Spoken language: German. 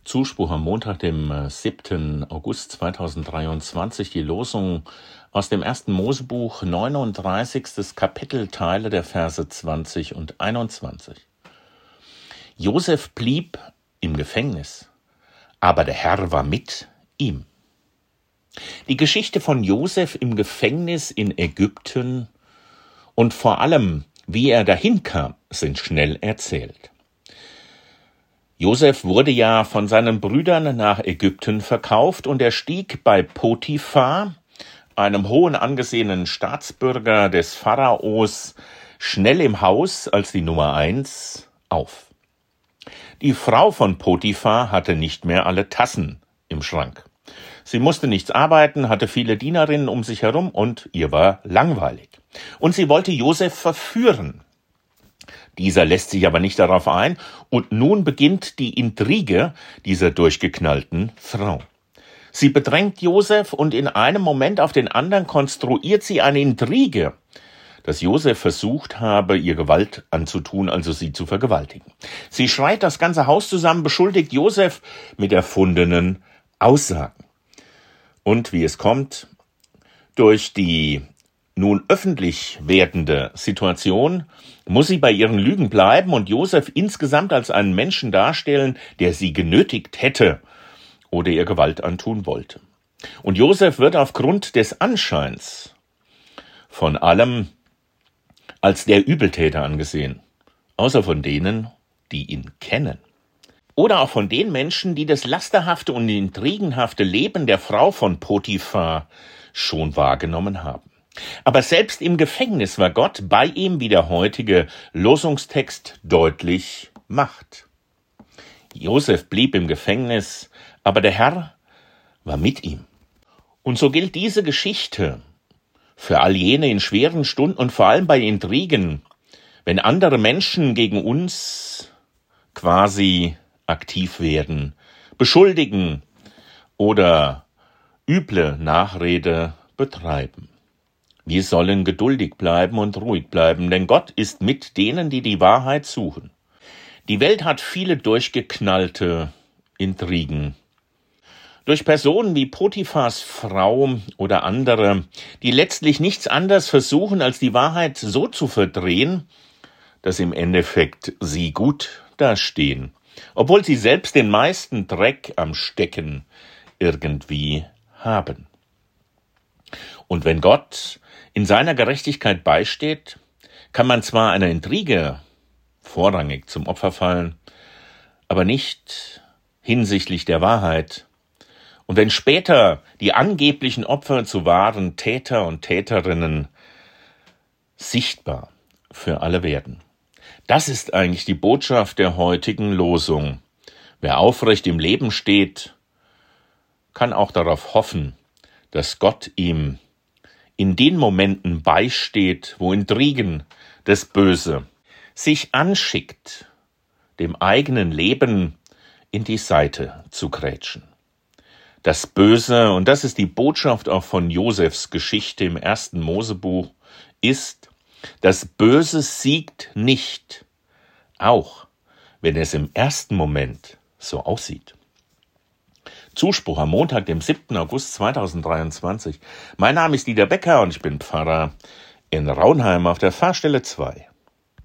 Zuspruch am Montag, dem 7. August 2023, die Losung aus dem 1. Mosebuch, 39. Kapitel, Teile der Verse 20 und 21. Josef blieb im Gefängnis, aber der Herr war mit ihm. Die Geschichte von Josef im Gefängnis in Ägypten und vor allem, wie er dahin kam, sind schnell erzählt. Josef wurde ja von seinen Brüdern nach Ägypten verkauft und er stieg bei Potiphar, einem hohen angesehenen Staatsbürger des Pharaos, schnell im Haus als die Nummer 1 auf. Die Frau von Potiphar hatte nicht mehr alle Tassen im Schrank. Sie musste nichts arbeiten, hatte viele Dienerinnen um sich herum und ihr war langweilig. Und sie wollte Josef verführen. Dieser lässt sich aber nicht darauf ein und nun beginnt die Intrige dieser durchgeknallten Frau. Sie bedrängt Josef und in einem Moment auf den anderen konstruiert sie eine Intrige, dass Josef versucht habe, ihr Gewalt anzutun, also sie zu vergewaltigen. Sie schreit das ganze Haus zusammen, beschuldigt Josef mit erfundenen Aussagen. Und wie es kommt, durch die nun öffentlich werdende Situation muss sie bei ihren Lügen bleiben und Josef insgesamt als einen Menschen darstellen, der sie genötigt hätte oder ihr Gewalt antun wollte. Und Josef wird aufgrund des Anscheins von allem als der Übeltäter angesehen, außer von denen, die ihn kennen. Oder auch von den Menschen, die das lasterhafte und intrigenhafte Leben der Frau von Potiphar schon wahrgenommen haben. Aber selbst im Gefängnis war Gott bei ihm, wie der heutige Losungstext deutlich macht. Josef blieb im Gefängnis, aber der Herr war mit ihm. Und so gilt diese Geschichte für all jene in schweren Stunden und vor allem bei Intrigen, wenn andere Menschen gegen uns quasi aktiv werden, beschuldigen oder üble Nachrede betreiben. Wir sollen geduldig bleiben und ruhig bleiben, denn Gott ist mit denen, die die Wahrheit suchen. Die Welt hat viele durchgeknallte Intrigen. Durch Personen wie Potiphars Frau oder andere, die letztlich nichts anderes versuchen, als die Wahrheit so zu verdrehen, dass im Endeffekt sie gut dastehen, obwohl sie selbst den meisten Dreck am Stecken irgendwie haben. Und wenn Gott in seiner Gerechtigkeit beisteht, kann man zwar einer Intrige vorrangig zum Opfer fallen, aber nicht hinsichtlich der Wahrheit. Und wenn später die angeblichen Opfer zu wahren Täter und Täterinnen sichtbar für alle werden. Das ist eigentlich die Botschaft der heutigen Losung. Wer aufrecht im Leben steht, kann auch darauf hoffen, dass Gott ihm in den Momenten beisteht, wo Intrigen, das Böse, sich anschickt, dem eigenen Leben in die Seite zu grätschen. Das Böse, und das ist die Botschaft auch von Josefs Geschichte im 1. Mosebuch, ist, das Böse siegt nicht, auch wenn es im ersten Moment so aussieht. Zuspruch am Montag, dem 7. August 2023. Mein Name ist Dieter Becker und ich bin Pfarrer in Raunheim auf der Pfarrstelle 2.